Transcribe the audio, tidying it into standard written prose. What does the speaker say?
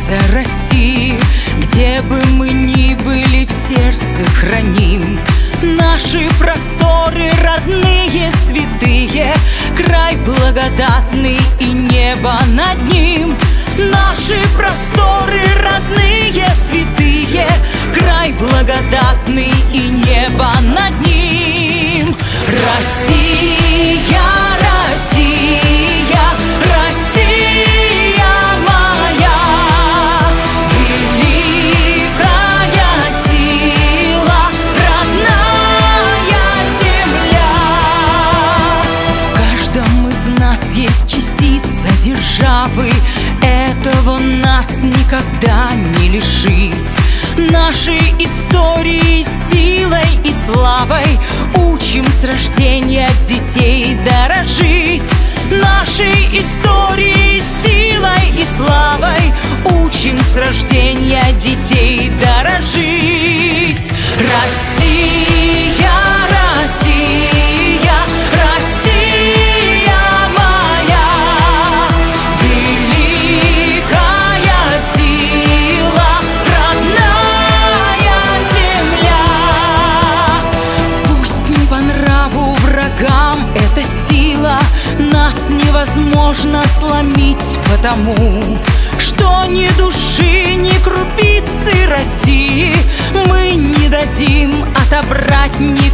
сердце России. Где бы мы ни были, в сердце храним наши просторы родные, святые, край благодатный и небо над ним. Наши просторы родные, святые, край благодатный и небо над ним. Россия, Россия, Россия моя, великая сила, родная земля. В каждом из нас есть частица державы, этого нас никогда не лишить. Нашей историей, силой и славой учим с рождения детей дорожить. Нашей историей, силой и славой учим с рождения детей дорожить. Россия, Россия, Россия моя, великая сила, родная земля. Пусть не по нраву врагам эта сила, нас невозможно сломить, потому что ни души, ни крупицы России мы не дадим отобрать ни